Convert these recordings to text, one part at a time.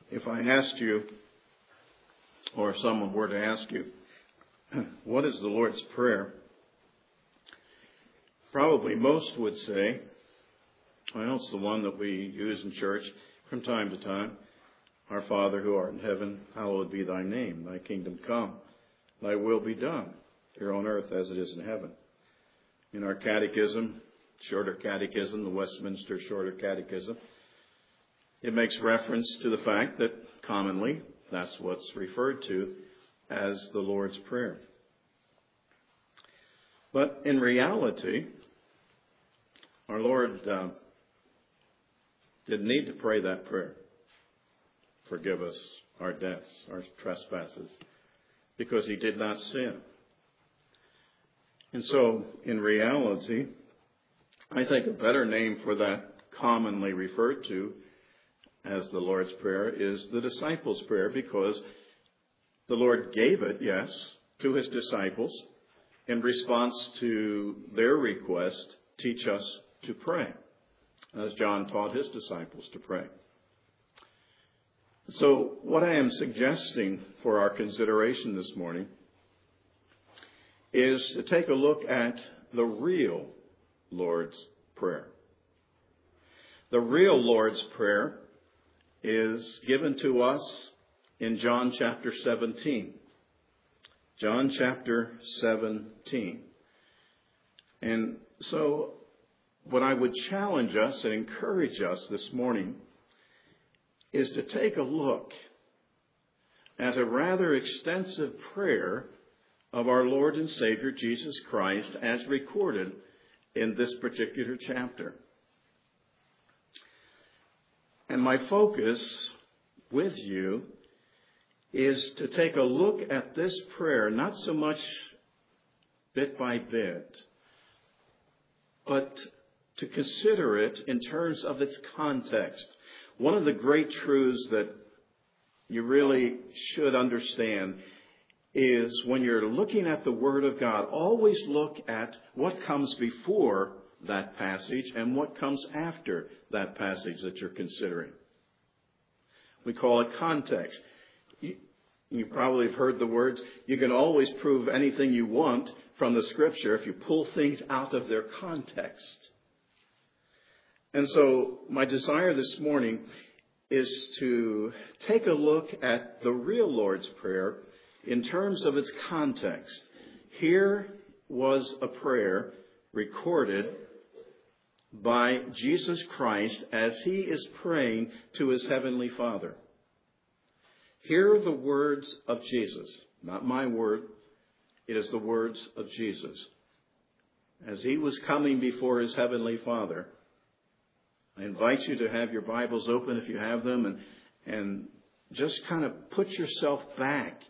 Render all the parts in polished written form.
If I asked you, or if someone were to ask you, what is the Lord's Prayer? Probably most would say, well, it's the one that we use in church from time to time. Our Father who art in heaven, hallowed be thy name. Thy kingdom come. Thy will be done here on earth as it is in heaven. In our catechism, Shorter Catechism, the Westminster Shorter Catechism, it makes reference to the fact that commonly that's what's referred to as the Lord's Prayer. But in reality, our Lord didn't need to pray that prayer. Forgive us our debts, our trespasses, because he did not sin. And so, in reality, I think a better name for that commonly referred to as the Lord's Prayer is the disciples' prayer, because the Lord gave it, yes, to his disciples in response to their request, teach us to pray, as John taught his disciples to pray. So what I am suggesting for our consideration this morning is to take a look at the real Lord's Prayer. The real Lord's Prayer is given to us in John chapter 17. John chapter 17. And so what I would challenge us and encourage us this morning is to take a look at a rather extensive prayer of our Lord and Savior Jesus Christ as recorded in this particular chapter. And my focus with you is to take a look at this prayer, not so much bit by bit, but to consider it in terms of its context. One of the great truths that you really should understand is when you're looking at the Word of God, always look at what comes before that passage and what comes after that passage that you're considering. We call it context. You probably have heard the words, you can always prove anything you want from the Scripture if you pull things out of their context. And so my desire this morning is to take a look at the real Lord's Prayer in terms of its context. Here was a prayer recorded by Jesus Christ as he is praying to his heavenly Father. Here are the words of Jesus, not my word. It is the words of Jesus. As he was coming before his heavenly Father, I invite you to have your Bibles open if you have them and just kind of put yourself back.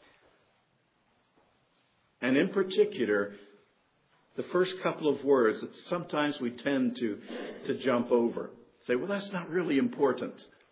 And in particular, the first couple of words that sometimes we tend to jump over. Say, well, that's not really important.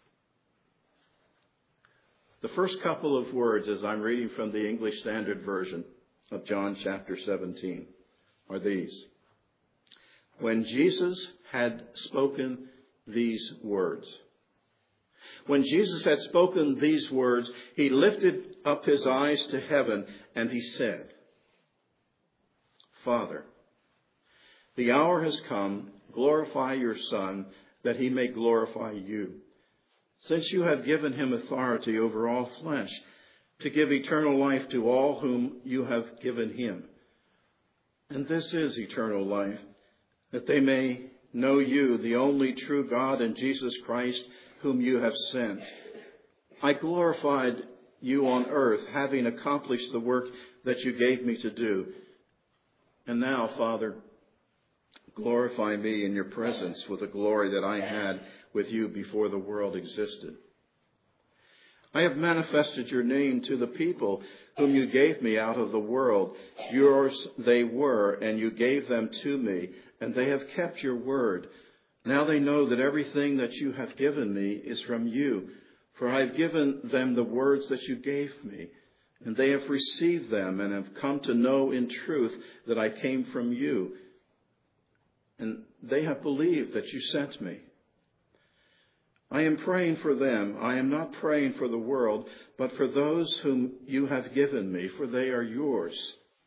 The first couple of words, as I'm reading from the English Standard Version of John chapter 17, are these. When Jesus had spoken these words. When Jesus had spoken these words, he lifted up his eyes to heaven and he said, Father, the hour has come, glorify your Son, that he may glorify you, since you have given him authority over all flesh, to give eternal life to all whom you have given him. And this is eternal life, that they may know you, the only true God, and Jesus Christ, whom you have sent. I glorified you on earth, having accomplished the work that you gave me to do. And now, Father, glorify me in your presence with the glory that I had with you before the world existed. I have manifested your name to the people whom you gave me out of the world. Yours they were, and you gave them to me, and they have kept your word. Now they know that everything that you have given me is from you, for I have given them the words that you gave me, and they have received them and have come to know in truth that I came from you, and they have believed that you sent me. I am praying for them. I am not praying for the world, but for those whom you have given me, for they are yours.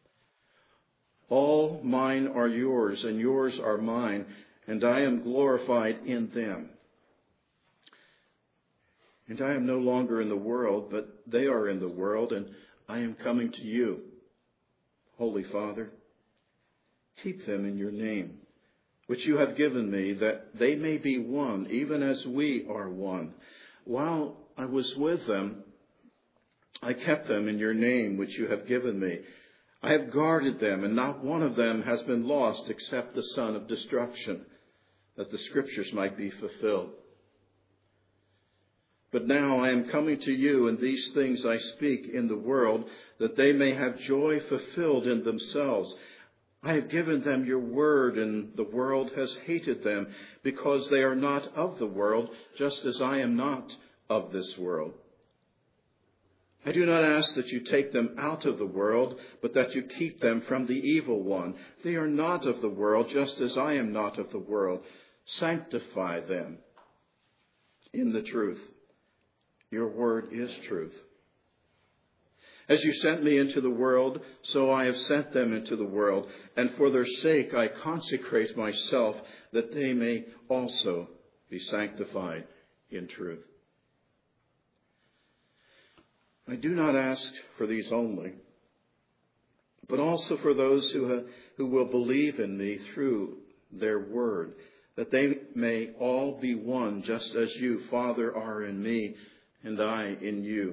All mine are yours, and yours are mine, and I am glorified in them. And I am no longer in the world, but they are in the world, and I am coming to you. Holy Father, keep them in your name, which you have given me, that they may be one, even as we are one. While I was with them, I kept them in your name, which you have given me. I have guarded them, and not one of them has been lost except the son of destruction, that the scriptures might be fulfilled. But now I am coming to you, and these things I speak in the world, that they may have joy fulfilled in themselves. I have given them your word, and the world has hated them, because they are not of the world, just as I am not of this world. I do not ask that you take them out of the world, but that you keep them from the evil one. They are not of the world, just as I am not of the world. Sanctify them in the truth. Your word is truth. As you sent me into the world, so I have sent them into the world, and for their sake I consecrate myself, that they may also be sanctified in truth. I do not ask for these only, but also for those who will believe in me through their word, that they may all be one, just as you, Father, are in me, and I in you,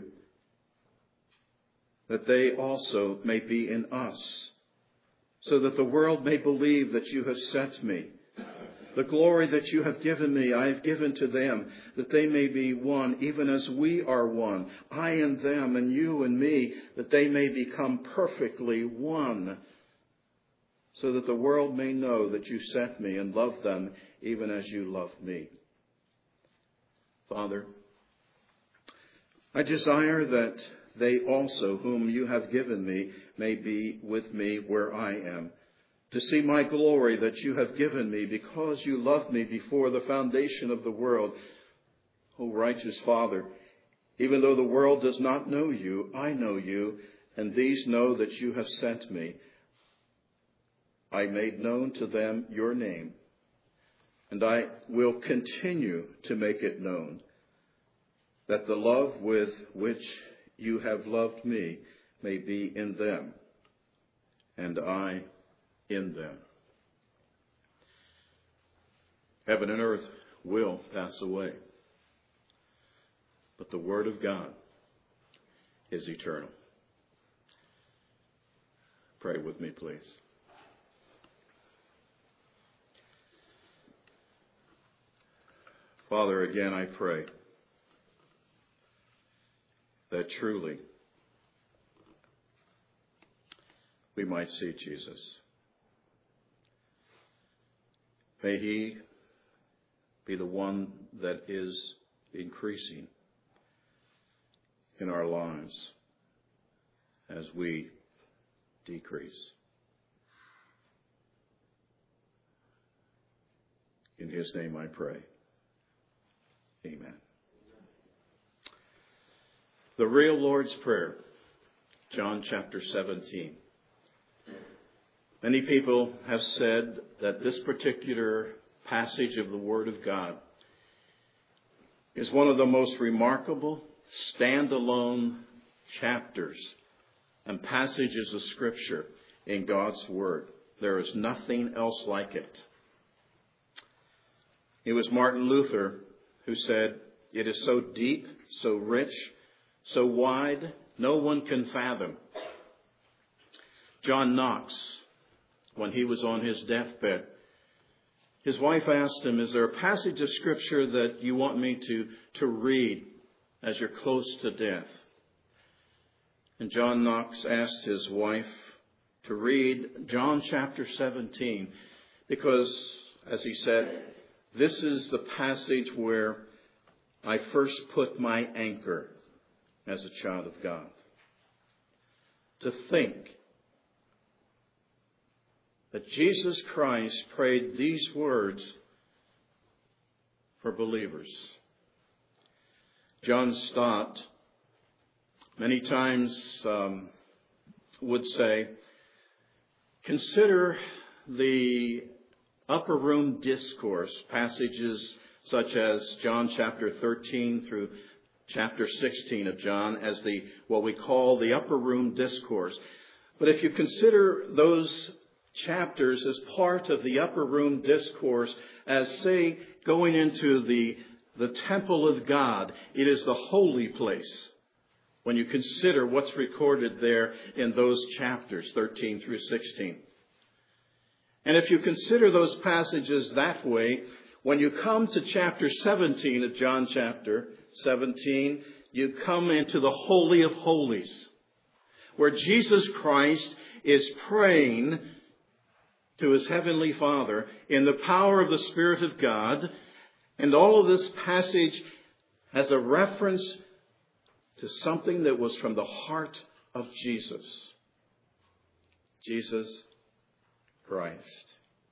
that they also may be in us, so that the world may believe that you have sent me. The glory that you have given me, I have given to them, that they may be one, even as we are one, I and them, and you and me, that they may become perfectly one, so that the world may know that you sent me and loved them, even as you loved me. Father, I desire that they also, whom you have given me, may be with me where I am, to see my glory that you have given me, because you loved me before the foundation of the world. O righteous Father, even though the world does not know you, I know you, and these know that you have sent me. I made known to them your name, and I will continue to make it known, that the love with which you have loved me may be in them, and I in them. Heaven and earth will pass away, but the word of God is eternal. Pray with me, please. Father, again I pray that truly we might see Jesus. May he be the one that is increasing in our lives as we decrease. In his name I pray. Amen. The real Lord's Prayer, John chapter 17. Many people have said that this particular passage of the Word of God is one of the most remarkable standalone chapters and passages of Scripture in God's Word. There is nothing else like it. It was Martin Luther who said, "It is so deep, so rich, so wide, no one can fathom." John Knox, when he was on his deathbed, his wife asked him, "Is there a passage of Scripture that you want me to read as you're close to death?" And John Knox asked his wife to read John chapter 17, because, as he said, this is the passage where I first put my anchor as a child of God. To think that Jesus Christ prayed these words for believers. John Stott many times would say, consider the upper room discourse, passages such as John chapter 13 through chapter 16 of John as what we call the upper room discourse. But if you consider those chapters as part of the upper room discourse, as say going into the temple of God, it is the holy place. When you consider what's recorded there in those chapters, 13 through 16. And if you consider those passages that way, when you come to chapter 17 of John chapter 17, you come into the Holy of Holies, where Jesus Christ is praying to his heavenly Father in the power of the Spirit of God. And all of this passage has a reference to something that was from the heart of Jesus. Jesus Christ.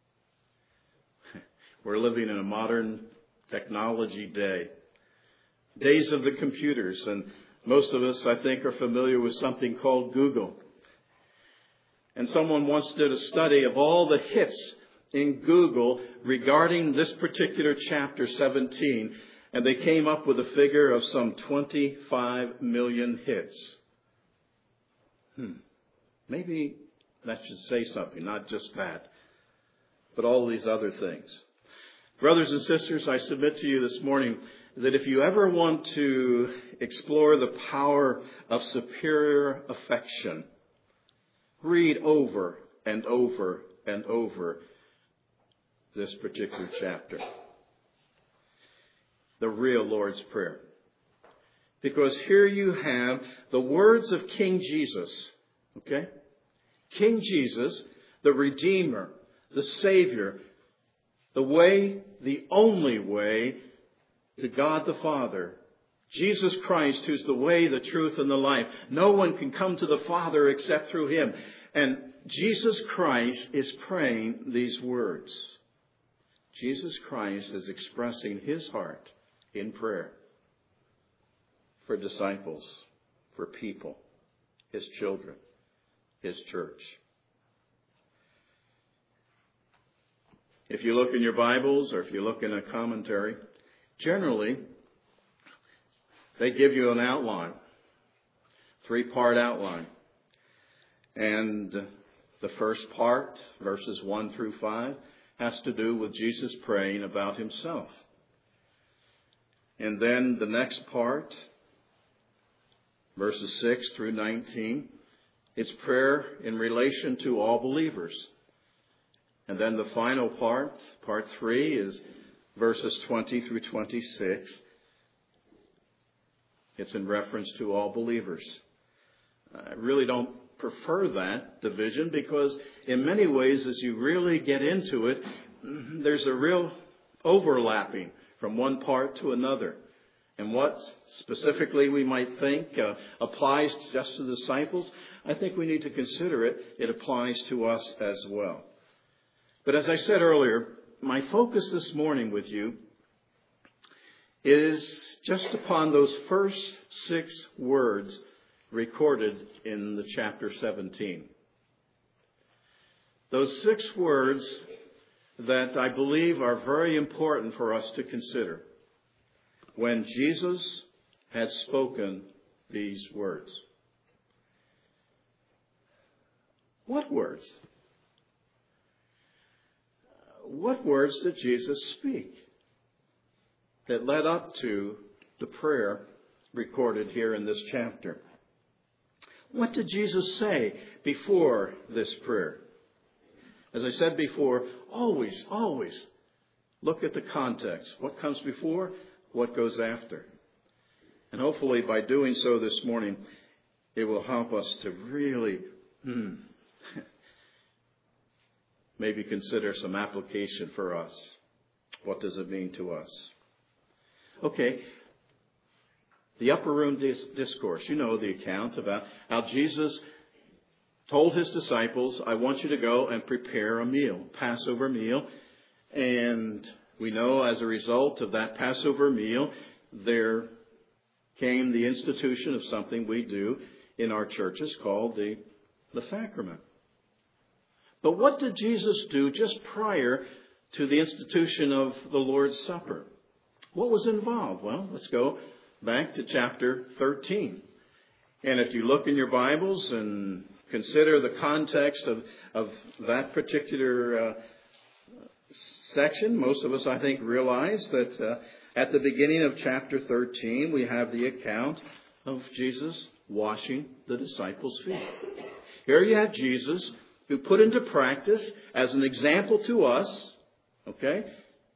We're living in a modern technology day. Days of the computers. And most of us, I think, are familiar with something called Google. And someone once did a study of all the hits in Google regarding this particular chapter 17. And they came up with a figure of some 25 million hits. Maybe that should say something, not just that, but all these other things. Brothers and sisters, I submit to you this morning that if you ever want to explore the power of superior affection, read over and over and over this particular chapter. The real Lord's Prayer. Because here you have the words of King Jesus. Okay? King Jesus, the Redeemer, the Savior, the way, the only way to God the Father. Jesus Christ, who's the way, the truth, and the life. No one can come to the Father except through him. And Jesus Christ is praying these words. Jesus Christ is expressing his heart in prayer for disciples, for people, his children, his church. If you look in your Bibles or if you look in a commentary, generally they give you an outline, 3-part outline. And the first part, verses 1 through 5, has to do with Jesus praying about himself. And then the next part, verses 6 through 19, it's prayer in relation to all believers. And then the final part, part 3, is verses 20 through 26. It's in reference to all believers. I really don't prefer that division because in many ways, as you really get into it, there's a real overlapping from one part to another. And what specifically we might think applies just to the disciples, I think we need to consider it. It applies to us as well. But as I said earlier, my focus this morning with you is just upon those first 6 words recorded in the chapter 17. Those 6 words that I believe are very important for us to consider when Jesus had spoken these words. What words? What words did Jesus speak that led up to the prayer recorded here in this chapter? What did Jesus say before this prayer? As I said before, always look at the context. What comes before? What goes after? And hopefully by doing so this morning, it will help us to really maybe consider some application for us. What does it mean to us? Okay. The upper room discourse. You know the account about how Jesus told his disciples, I want you to go and prepare a meal, Passover meal. And we know as a result of that Passover meal, their came the institution of something we do in our churches called the sacrament. But what did Jesus do just prior to the institution of the Lord's Supper? What was involved? Well, let's go back to chapter 13. And if you look in your Bibles and consider the context of that particular section, most of us, I think, realize that at the beginning of chapter 13, we have the account of Jesus washing the disciples' feet. Here you have Jesus, who put into practice as an example to us, okay?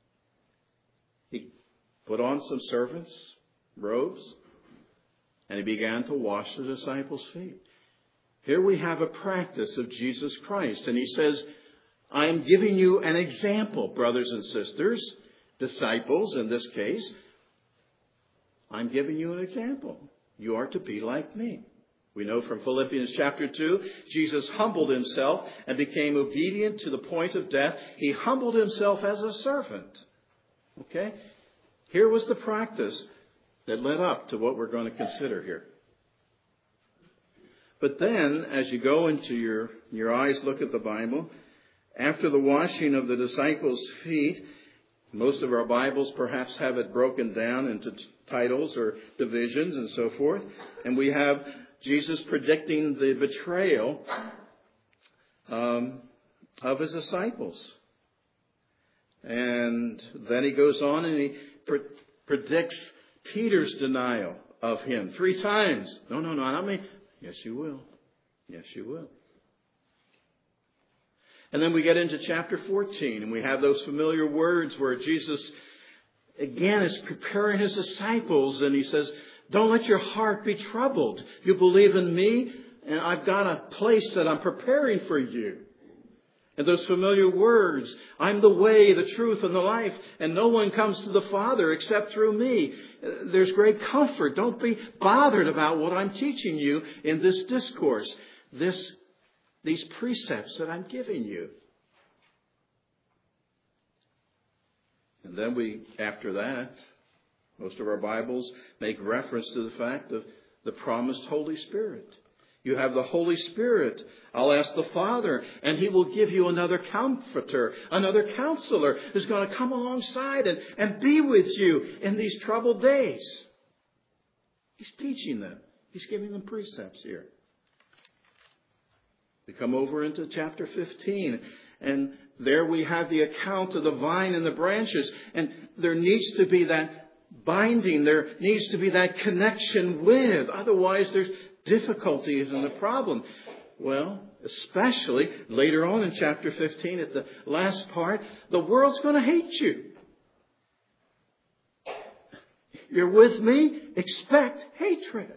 He put on some servants' robes, and he began to wash the disciples' feet. Here we have a practice of Jesus Christ, and he says, I am giving you an example, brothers and sisters, disciples in this case. I'm giving you an example. You are to be like me. We know from Philippians chapter 2, Jesus humbled himself and became obedient to the point of death. He humbled himself as a servant. Okay? Here was the practice that led up to what we're going to consider here. But then, as you go into your eyes, look at the Bible, after the washing of the disciples' feet, most of our Bibles perhaps have it broken down into titles or divisions and so forth. And we have Jesus predicting the betrayal of his disciples. And then he goes on and he predicts Peter's denial of him 3 times. No, not me. Yes, you will. Yes, you will. And then we get into chapter 14, and we have those familiar words where Jesus, again, is preparing his disciples, and he says, don't let your heart be troubled. You believe in me, and I've got a place that I'm preparing for you. And those familiar words, I'm the way, the truth, and the life, and no one comes to the Father except through me. There's great comfort. Don't be bothered about what I'm teaching you in this discourse, these precepts that I'm giving you. And then after that, most of our Bibles make reference to the fact of the promised Holy Spirit. You have the Holy Spirit. I'll ask the Father, and he will give you another comforter, another counselor who's going to come alongside and be with you in these troubled days. He's teaching them. He's giving them precepts here. We come over into chapter 15, and there we have the account of the vine and the branches, and there needs to be that binding. There needs to be that connection with. Otherwise, there's difficulties in the problem. Well, especially later on in chapter 15, at the last part, the world's going to hate you. You're with me? Expect hatred.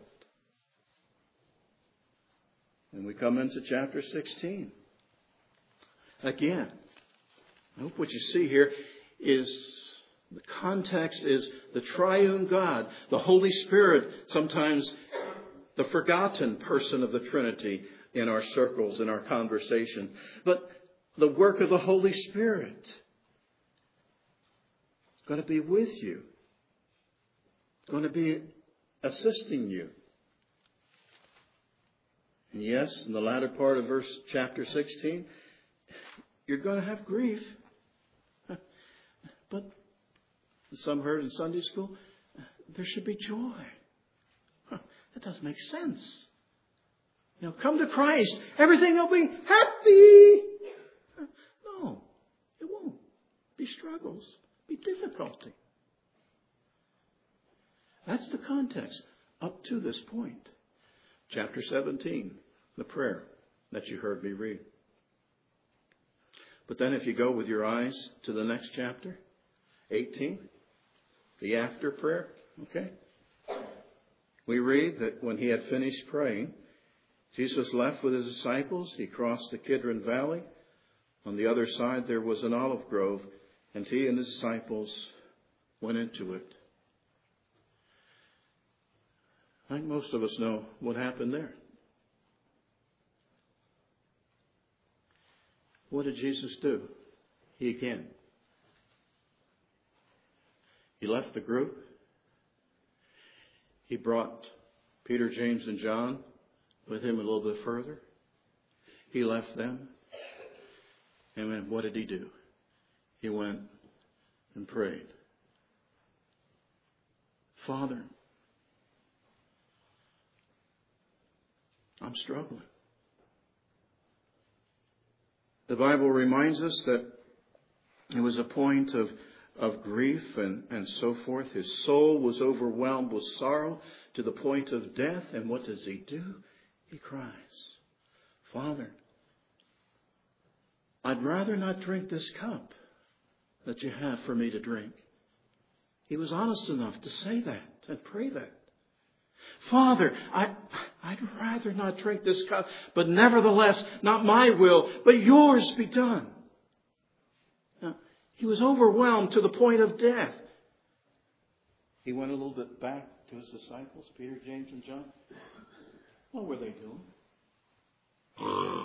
And we come into chapter 16. Again, I hope what you see here is the context is the triune God, the Holy Spirit, sometimes the forgotten person of the Trinity in our circles, in our conversation. But the work of the Holy Spirit is going to be with you. It's going to be assisting you. And yes, in the latter part of chapter 16, you're going to have grief. But some heard in Sunday school, there should be joy. That doesn't make sense. Come to Christ. Everything will be happy. No, it won't. Be struggles. Be difficulty. That's the context up to this point. Chapter 17, the prayer that you heard me read. But then if you go with your eyes to the next chapter, 18, the after prayer, okay? We read that when he had finished praying, Jesus left with his disciples. He crossed the Kidron Valley. On the other side there was an olive grove, and he and his disciples went into it. I think most of us know what happened there. What did Jesus do? He left the group. He brought Peter, James, and John with him a little bit further. He left them. And then what did he do? He went and prayed. Father, I'm struggling. The Bible reminds us that it was a point of grief and so forth. His soul was overwhelmed with sorrow to the point of death. And what does he do? He cries, Father, I'd rather not drink this cup that you have for me to drink. He was honest enough to say that and pray that. Father, I'd rather not drink this cup, but nevertheless, not my will, but yours be done. Now, he was overwhelmed to the point of death. He went a little bit back to his disciples, Peter, James, and John. What were they doing?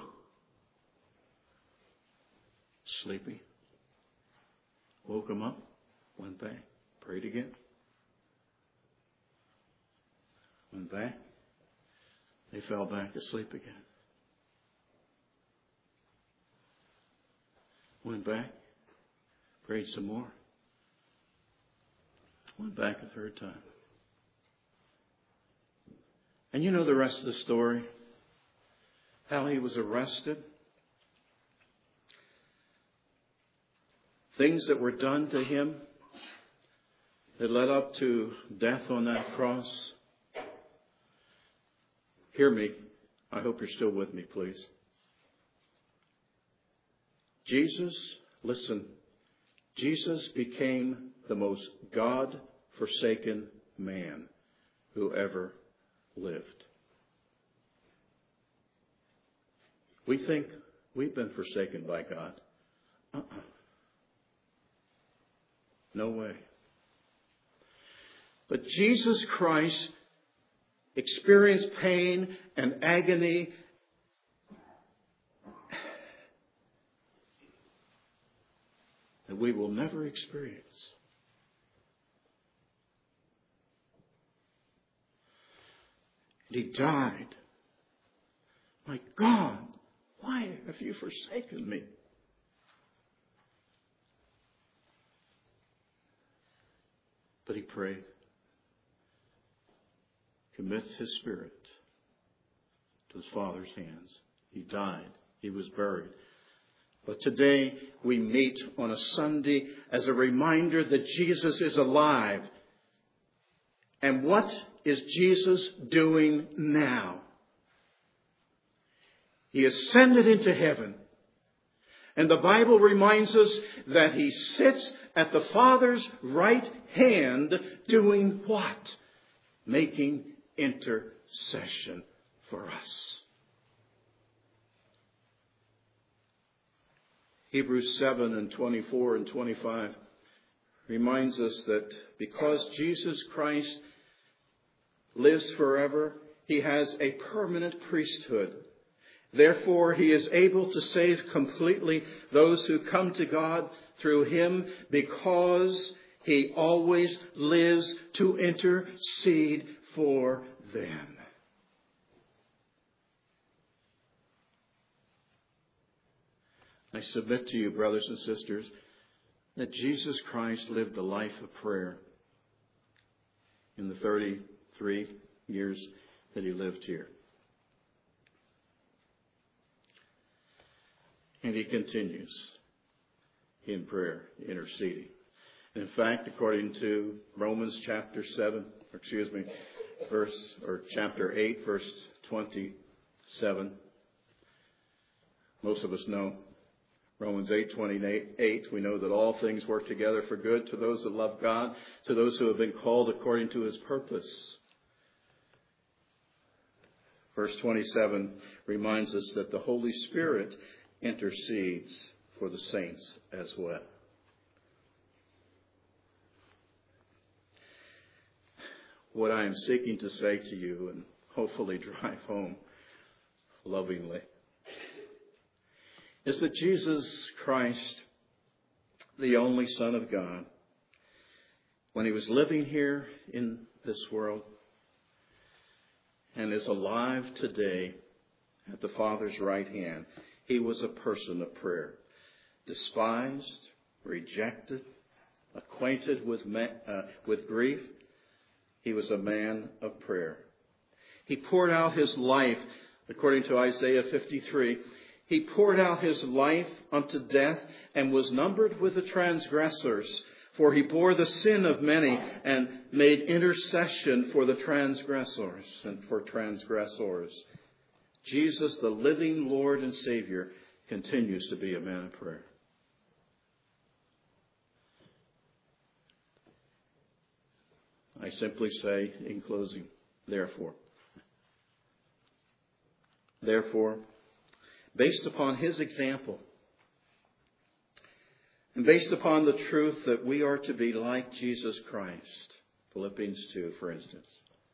Sleepy. Woke him up, went back, prayed again. Went back. They fell back asleep again. Went back. Prayed some more. Went back a third time. And you know the rest of the story. How he was arrested. Things that were done to him that led up to death on that cross. Hear me. I hope you're still with me, please. Jesus, listen. Jesus became the most God-forsaken man who ever lived. We think we've been forsaken by God. No way. But Jesus Christ experienced pain and agony that we will never experience. And he died. My God, why have you forsaken me? But he prayed. Commits his spirit to his Father's hands. He died. He was buried. But today we meet on a Sunday as a reminder that Jesus is alive. And what is Jesus doing now? He ascended into heaven. And the Bible reminds us that he sits at the Father's right hand doing what? Making intercession for us. Hebrews 7 and 24 and 25 reminds us that because Jesus Christ lives forever, he has a permanent priesthood. Therefore, he is able to save completely those who come to God through him because he always lives to intercede for them. I submit to you, brothers and sisters, that Jesus Christ lived a life of prayer in the 33 years that he lived here. And he continues in prayer, interceding. In fact, according to Romans chapter 8, verse 27, most of us know Romans 8:28, we know that all things work together for good to those that love God, to those who have been called according to his purpose. Verse 27 reminds us that the Holy Spirit intercedes for the saints as well. What I am seeking to say to you, and hopefully drive home lovingly, is that Jesus Christ, the only Son of God, when he was living here in this world, and is alive today at the Father's right hand. He was a person of prayer. Despised, rejected, acquainted with grief. He was a man of prayer. He poured out his life, according to Isaiah 53. He poured out his life unto death and was numbered with the transgressors. For he bore the sin of many and made intercession for the transgressors and for transgressors. Jesus, the living Lord and Savior, continues to be a man of prayer. I simply say in closing, therefore, based upon his example, and based upon the truth that we are to be like Jesus Christ, Philippians 2, for instance,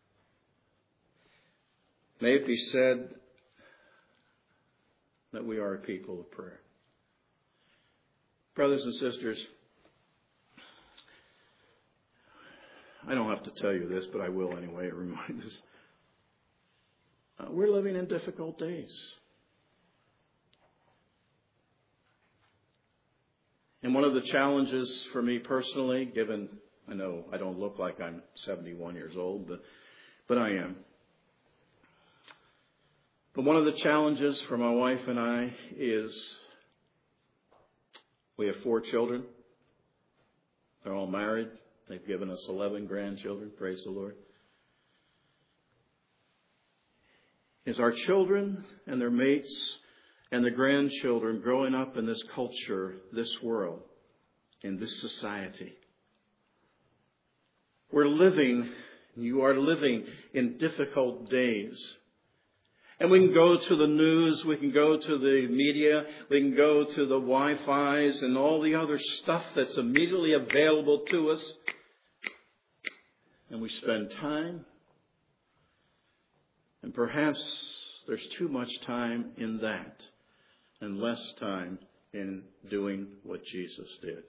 may it be said that we are a people of prayer. Brothers and sisters, I don't have to tell you this, but I will anyway, remind us. We're living in difficult days. And one of the challenges for me personally, given, I know I don't look like I'm 71 years old, but I am. But one of the challenges for my wife and I is we have 4 children. They're all married. They've given us 11 grandchildren. Praise the Lord. Is our children and their mates and the grandchildren growing up in this culture, this world, in this society. You are living in difficult days. And we can go to the news, we can go to the media, we can go to the Wi-Fis and all the other stuff that's immediately available to us. And we spend time. And perhaps there's too much time in that and less time in doing what Jesus did.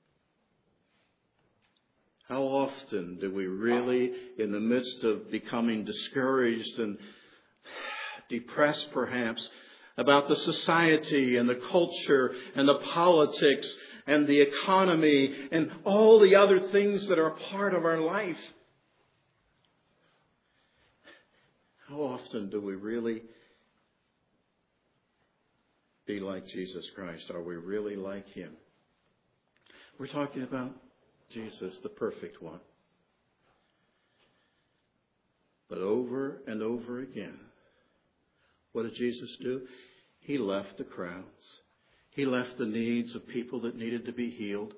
How often do we really, in the midst of becoming discouraged and depressed perhaps about the society and the culture and the politics and the economy and all the other things that are a part of our life, how often do we really be like Jesus Christ? Are we really like Him? We're talking about Jesus, the perfect one. But over and over again, what did Jesus do? He left the crowds. He left the needs of people that needed to be healed.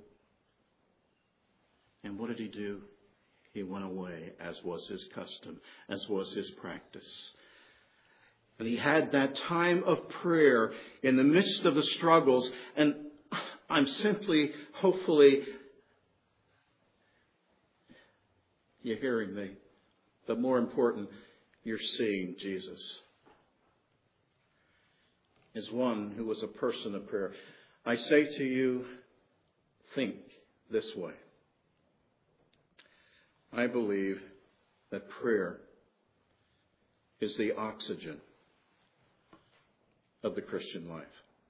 And what did He do? He went away, as was His custom, as was His practice. And He had that time of prayer in the midst of the struggles. And I'm simply, hopefully, you're hearing me. But more important, you're seeing Jesus as one who was a person of prayer. I say to you, think this way. I believe that prayer is the oxygen of the Christian life.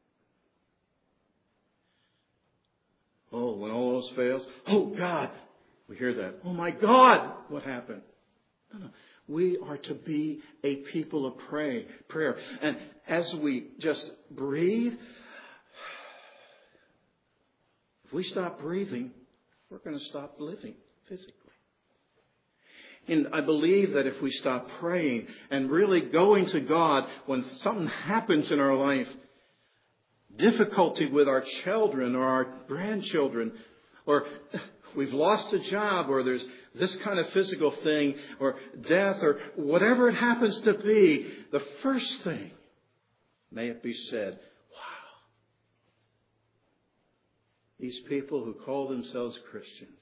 Oh, when all else fails, oh God, we hear that. Oh my God, what happened? No. We are to be a people of prayer. And as we just breathe, if we stop breathing, we're going to stop living physically. And I believe that if we stop praying and really going to God when something happens in our life, difficulty with our children or our grandchildren, or we've lost a job, or there's this kind of physical thing, or death, or whatever it happens to be, the first thing, may it be said, wow, these people who call themselves Christians,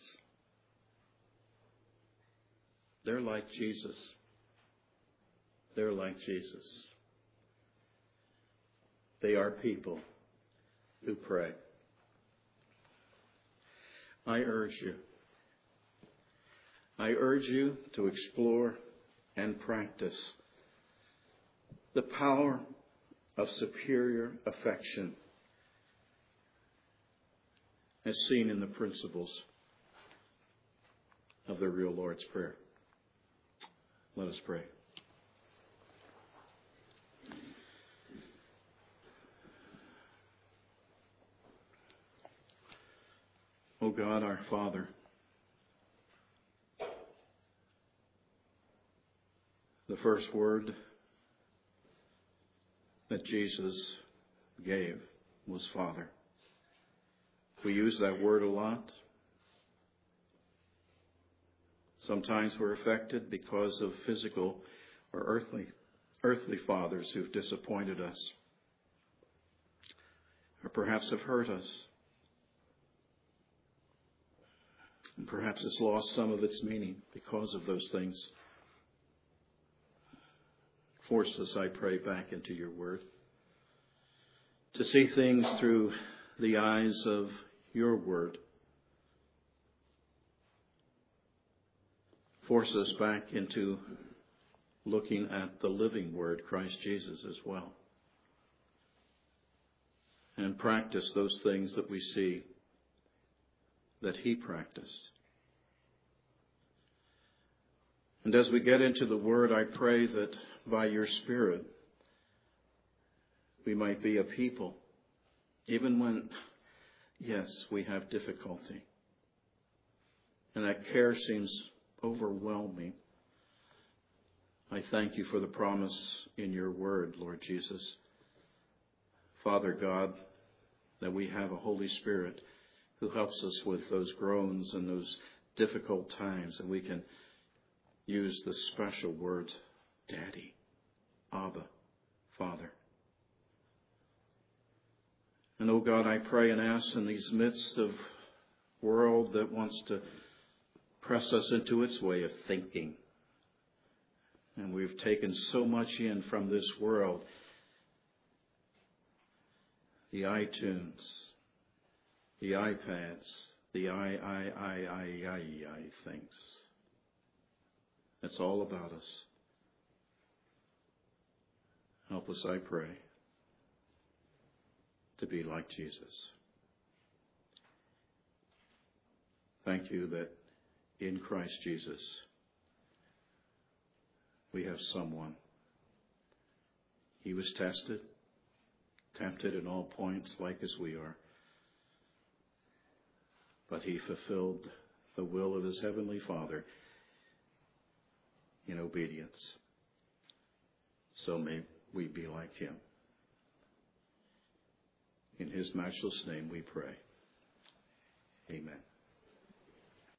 they're like Jesus. They're like Jesus. They are people who pray. I urge you to explore and practice the power of superior affection as seen in the principles of the real Lord's Prayer. Let us pray. O God, our Father, the first word that Jesus gave was Father. We use that word a lot. Sometimes we're affected because of physical or earthly fathers who've disappointed us, or perhaps have hurt us. And perhaps it's lost some of its meaning because of those things. Force us, I pray, back into your word, to see things through the eyes of your word. Force us back into looking at the living word, Christ Jesus, as well. And practice those things that we see that he practiced. And as we get into the word, I pray that by your Spirit, we might be a people, even when, yes, we have difficulty. And that care seems overwhelming. I thank you for the promise in your word, Lord Jesus. Father God, that we have a Holy Spirit who helps us with those groans and those difficult times, and we can use the special words, Daddy, Abba, Father. And oh God, I pray and ask in these midst of world that wants to press us into its way of thinking, and we've taken so much in from this world, the iTunes, the iPads, the I things. It's all about us. Help us, I pray, to be like Jesus. Thank you that in Christ Jesus we have someone. He was tested, tempted in all points like as we are, but he fulfilled the will of his heavenly Father in obedience. So may we be like him. In his matchless name we pray. Amen.